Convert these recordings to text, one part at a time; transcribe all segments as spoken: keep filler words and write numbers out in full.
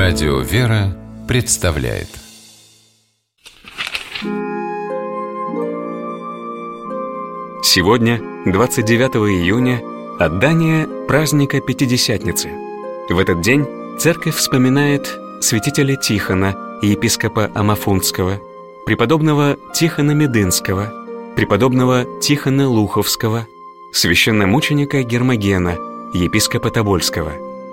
Радио «Вера» представляет. Сегодня, двадцать девятого июня, отдание праздника Пятидесятницы. В этот день церковь вспоминает святителя Тихона, епископа Амафунтского, преподобного Тихона Медынского, преподобного Тихона Луховского, священномученика Гермогена, епископа Тобольского.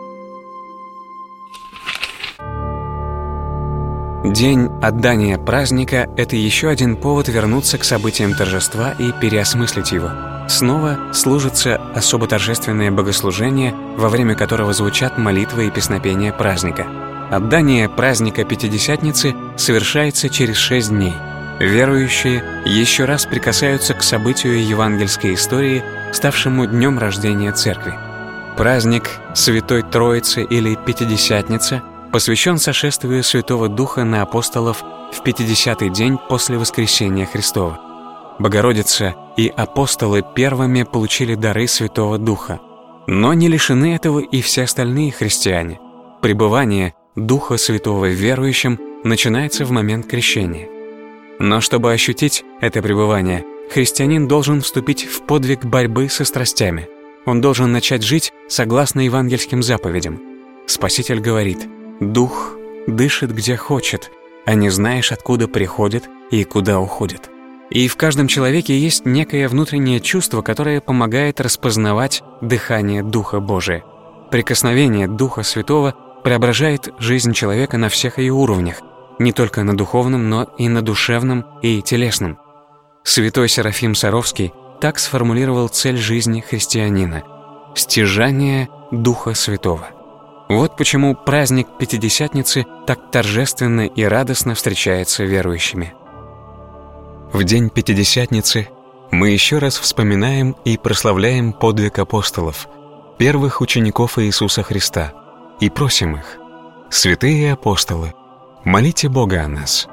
День отдания праздника – это еще один повод вернуться к событиям торжества и переосмыслить его. Снова служится особо торжественное богослужение, во время которого звучат молитвы и песнопения праздника. Отдание праздника Пятидесятницы совершается через шесть дней. Верующие еще раз прикасаются к событию евангельской истории, ставшему днем рождения Церкви. Праздник Святой Троицы или Пятидесятница посвящен сошествию Святого Духа на апостолов в пятидесятый день после воскресения Христова. Богородица и апостолы первыми получили дары Святого Духа. Но не лишены этого и все остальные христиане. Пребывание Духа Святого верующим начинается в момент крещения. Но чтобы ощутить это пребывание, христианин должен вступить в подвиг борьбы со страстями. Он должен начать жить согласно евангельским заповедям. Спаситель говорит: «Дух дышит где хочет, а не знаешь, откуда приходит и куда уходит». И в каждом человеке есть некое внутреннее чувство, которое помогает распознавать дыхание Духа Божия. Прикосновение Духа Святого преображает жизнь человека на всех ее уровнях, не только на духовном, но и на душевном и телесном. Святой Серафим Саровский так сформулировал цель жизни христианина – стяжание Духа Святого. Вот почему праздник Пятидесятницы так торжественно и радостно встречается верующими. В день Пятидесятницы мы еще раз вспоминаем и прославляем подвиг апостолов, первых учеников Иисуса Христа, и просим их: «Святые апостолы, молите Бога о нас».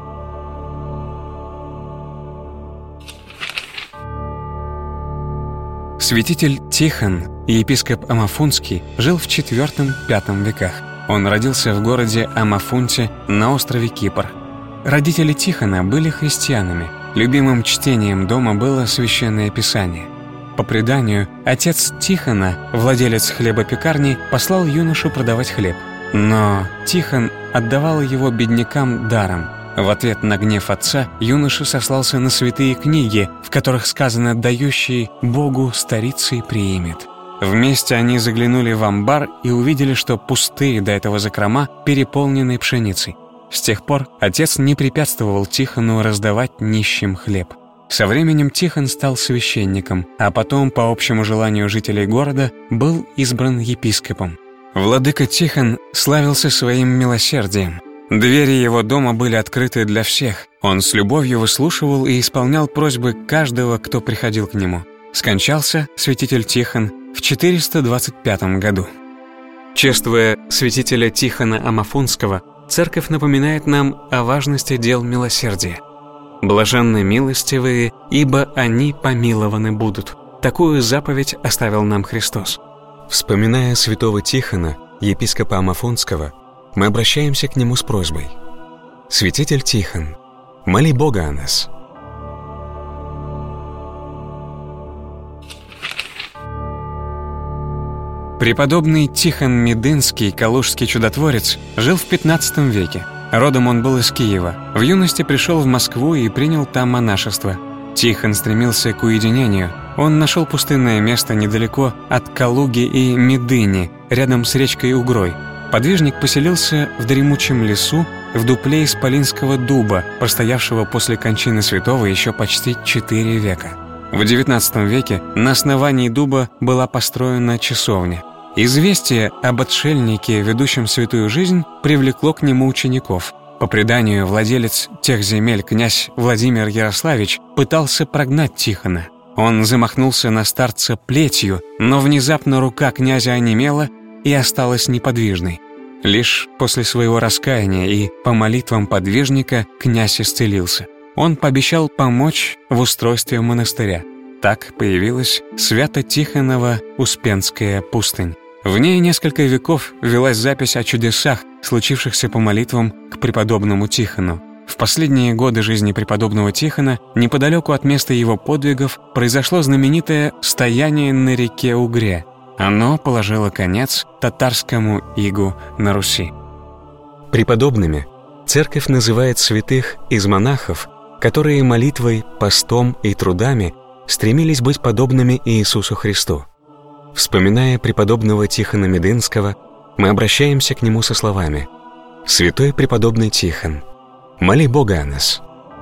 Святитель Тихон, епископ Амафунтский, жил в четвёртом-пятом веках. Он родился в городе Амафунте на острове Кипр. Родители Тихона были христианами. Любимым чтением дома было Священное Писание. По преданию, отец Тихона, владелец хлебопекарни, послал юношу продавать хлеб. Но Тихон отдавал его беднякам даром. В ответ на гнев отца юноша сослался на святые книги, в которых сказано «дающий Богу старицей приимет». Вместе они заглянули в амбар и увидели, что пустые до этого закрома переполнены пшеницей. С тех пор отец не препятствовал Тихону раздавать нищим хлеб. Со временем Тихон стал священником, а потом, по общему желанию жителей города, был избран епископом. Владыка Тихон славился своим милосердием. Двери его дома были открыты для всех. Он с любовью выслушивал и исполнял просьбы каждого, кто приходил к нему. Скончался святитель Тихон в четыреста двадцать пятом году. Чествуя святителя Тихона Амафунтского, церковь напоминает нам о важности дел милосердия. «Блаженны милостивые, ибо они помилованы будут». Такую заповедь оставил нам Христос. Вспоминая святого Тихона, епископа Амафунтского, мы обращаемся к нему с просьбой: «Святитель Тихон, моли Бога о нас». Преподобный Тихон Медынский, калужский чудотворец, жил в пятнадцатом веке. Родом он был из Киева. В юности пришел в Москву и принял там монашество. Тихон стремился к уединению. Он нашел пустынное место недалеко от Калуги и Медыни, рядом с речкой Угрой. Подвижник поселился в дремучем лесу в дупле исполинского дуба, простоявшего после кончины святого еще почти четыре века. В девятнадцатом веке на основании дуба была построена часовня. Известие об отшельнике, ведущем святую жизнь, привлекло к нему учеников. По преданию, владелец тех земель, князь Владимир Ярославич, пытался прогнать Тихона. Он замахнулся на старца плетью, но внезапно рука князя онемела и осталась неподвижной. Лишь после своего раскаяния и по молитвам подвижника князь исцелился. Он пообещал помочь в устройстве монастыря. Так появилась Свято-Тихонова Успенская пустынь. В ней несколько веков велась запись о чудесах, случившихся по молитвам к преподобному Тихону. В последние годы жизни преподобного Тихона неподалеку от места его подвигов произошло знаменитое «стояние на реке Угре». Оно положило конец татарскому игу на Руси. Преподобными церковь называет святых из монахов, которые молитвой, постом и трудами стремились быть подобными Иисусу Христу. Вспоминая преподобного Тихона Медынского, мы обращаемся к нему со словами: «Святой преподобный Тихон, моли Бога о нас».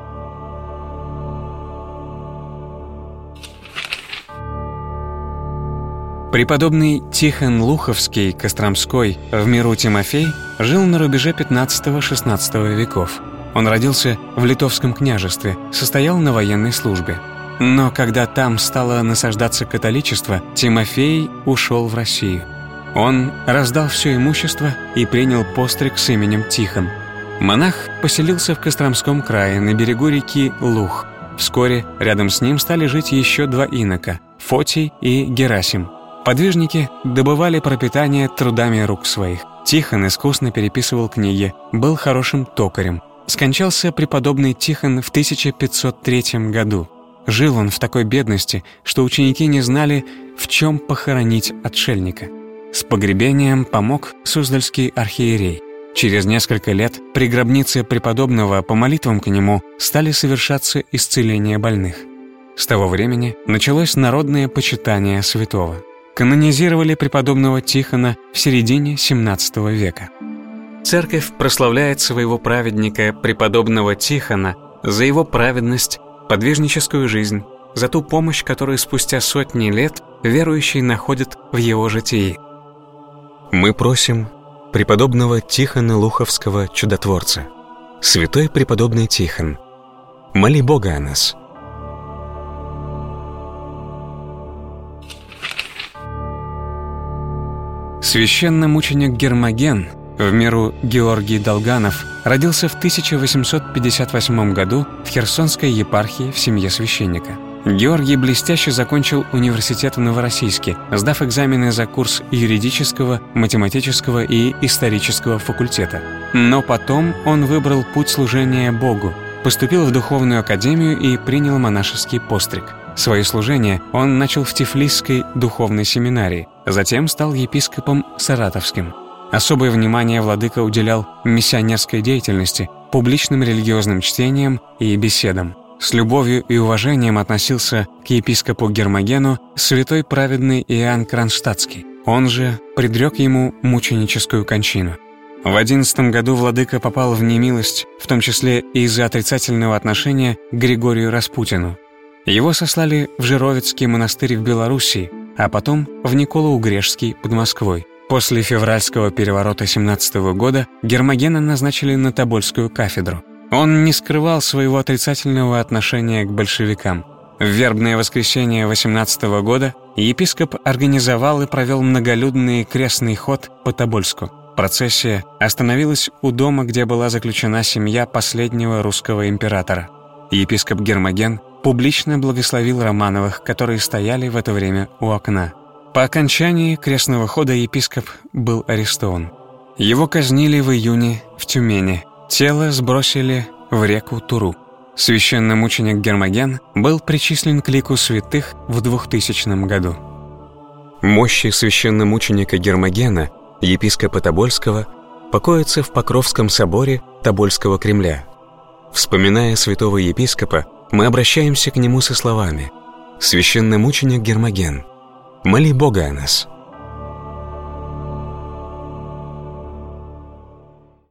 Преподобный Тихон Луховский Костромской, в миру Тимофей, жил на рубеже пятнадцатого-шестнадцатого веков. Он родился в Литовском княжестве, состоял на военной службе. Но когда там стало насаждаться католичество, Тимофей ушел в Россию. Он раздал все имущество и принял постриг с именем Тихон. Монах поселился в Костромском крае на берегу реки Лух. Вскоре рядом с ним стали жить еще два инока – Фотий и Герасим. Подвижники добывали пропитание трудами рук своих. Тихон искусно переписывал книги, был хорошим токарем. Скончался преподобный Тихон в тысяча пятьсот третьем году. Жил он в такой бедности, что ученики не знали, в чем похоронить отшельника. С погребением помог Суздальский архиерей. Через несколько лет при гробнице преподобного по молитвам к нему стали совершаться исцеления больных. С того времени началось народное почитание святого. Канонизировали преподобного Тихона в середине семнадцатого века. Церковь прославляет своего праведника, преподобного Тихона, за его праведность, подвижническую жизнь, за ту помощь, которую спустя сотни лет верующие находят в его житии. Мы просим преподобного Тихона Луховского чудотворца: святой преподобный Тихон, моли Бога о нас. Священномученик Гермоген, в миру Георгий Долганов, родился в тысяча восемьсот пятьдесят восьмом году в Херсонской епархии в семье священника. Георгий блестяще закончил университет в Новороссийске, сдав экзамены за курс юридического, математического и исторического факультета. Но потом он выбрал путь служения Богу, поступил в духовную академию и принял монашеский постриг. Свое служение он начал в Тифлисской духовной семинарии, затем стал епископом Саратовским. Особое внимание владыка уделял миссионерской деятельности, публичным религиозным чтениям и беседам. С любовью и уважением относился к епископу Гермогену святой праведный Иоанн Кронштадтский. Он же предрек ему мученическую кончину. В одиннадцатом году владыка попал в немилость, в том числе и из-за отрицательного отношения к Григорию Распутину. Его сослали в Жировицкий монастырь в Белоруссии, а потом в Николо-Угрешский под Москвой. После февральского переворота семнадцатого года Гермогена назначили на Тобольскую кафедру. Он не скрывал своего отрицательного отношения к большевикам. В вербное воскресенье восемнадцатого года епископ организовал и провел многолюдный крестный ход по Тобольску. Процессия остановилась у дома, где была заключена семья последнего русского императора. Епископ Гермоген публично благословил Романовых, которые стояли в это время у окна. По окончании крестного хода епископ был арестован. Его казнили в июне в Тюмени. Тело сбросили в реку Туру. Священномученик Гермоген был причислен к лику святых в двухтысячном году. Мощи священномученика Гермогена, епископа Тобольского, покоятся в Покровском соборе Тобольского Кремля. Вспоминая святого епископа, мы обращаемся к нему со словами: «Священномученик Гермоген, моли Бога о нас».